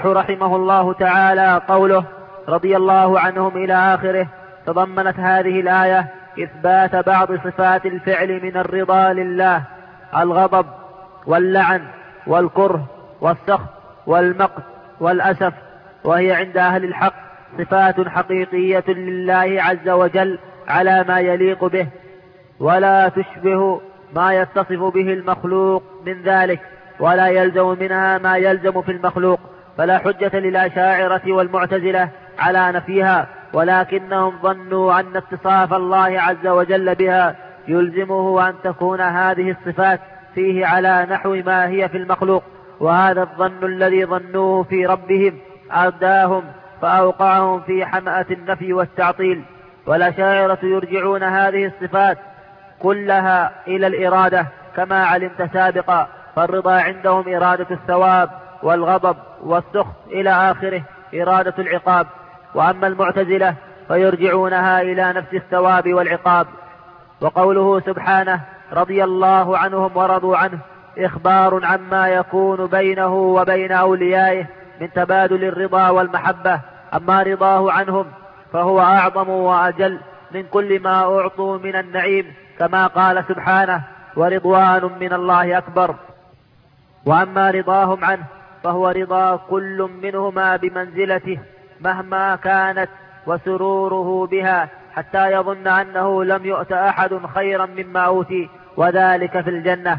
رحمه الله تعالى قوله رضي الله عنهم إلى آخره. تضمنت هذه الآية إثبات بعض صفات الفعل من الرضا لله: الغضب واللعن والكره والسخط والمقت والأسف، وهي عند أهل الحق صفات حقيقية لله عز وجل على ما يليق به، ولا تشبه ما يتصف به المخلوق من ذلك، ولا يلزم منها ما يلزم في المخلوق، فلا حجة للأشاعرة والمعتزلة على نفيها، ولكنهم ظنوا أن اتصاف الله عز وجل بها يلزمه أن تكون هذه الصفات فيه على نحو ما هي في المخلوق، وهذا الظن الذي ظنوه في ربهم أرداهم فأوقعهم في حمأة النفي والتعطيل. والأشاعرة يرجعون هذه الصفات كلها إلى الإرادة كما علمت سابقا، فالرضا عندهم إرادة الثواب، والغضب والسخط إلى آخره إرادة العقاب. وأما المعتزلة فيرجعونها إلى نفس الثواب والعقاب. وقوله سبحانه رضي الله عنهم ورضوا عنه إخبار عما يكون بينه وبين أوليائه من تبادل الرضا والمحبة. أما رضاه عنهم فهو أعظم وأجل من كل ما أعطوا من النعيم، كما قال سبحانه ورضوان من الله أكبر. وأما رضاهم عنه فهو رضا كل منهما بمنزلته مهما كانت، وسروره بها حتى يظن أنه لم يؤت أحد خيرا مما أوتي، وذلك في الجنة.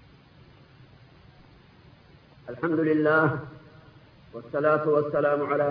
الحمد لله، والصلاة والسلام على